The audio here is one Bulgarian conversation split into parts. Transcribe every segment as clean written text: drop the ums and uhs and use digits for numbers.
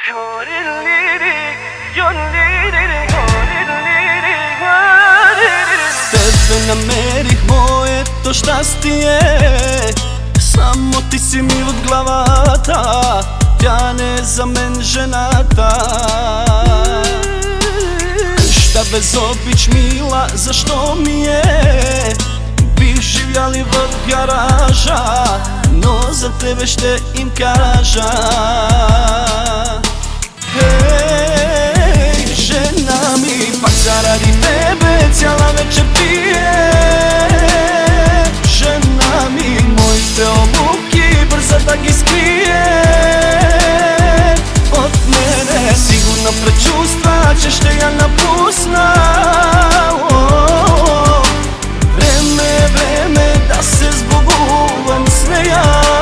Tebe namerih, moje to šťastie, samo ty si mi od glavata, pjane za men ženata. Šta bez obič mila, zašto mi je, bi živjali v garaža, no za tebe šte im kaža. Hej, žena mi, pak zaradi tebe cijela večer pije. Žena mi, mojte obuki, brzo da gi skrije od mene. Sigurno prečustva ćeš te ja napusna. Vreme da se zbuguvam sneja.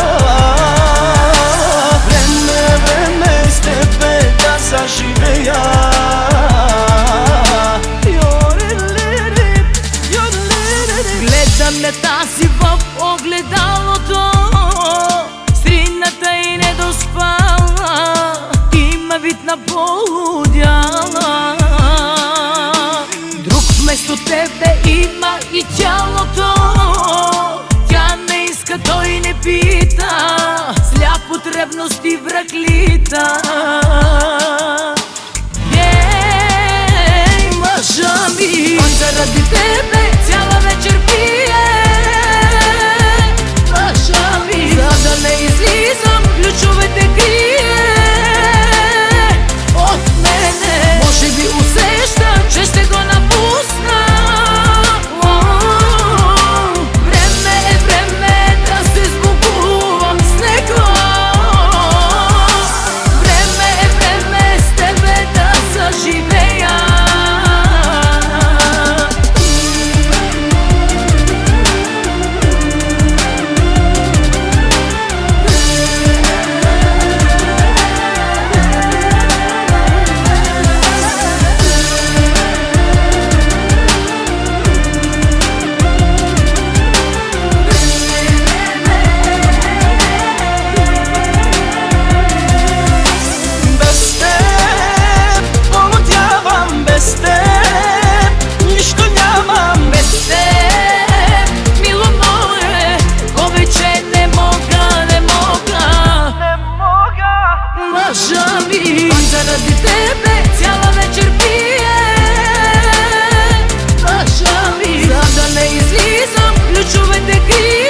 Vreme iz tebe da zažive ja. Gledam na тази в огледалото, стрината и недоспала, има вид на полудяла. Друг вместо тебе има и тялото, тя не иска, той не пита, сляп от ревност и враклита. Ей, мъжа ми, он заради тебе цяла вечер пие. Мъжа ми, за да не излизам, ключовете крие от мене. Може би усеща, че ще го напусна. Време да се сбогувам с него. Време с тебе да съживея. Заради тебе цяла вечер пие. Мъжа ми, за да не излизам, ключовете крие.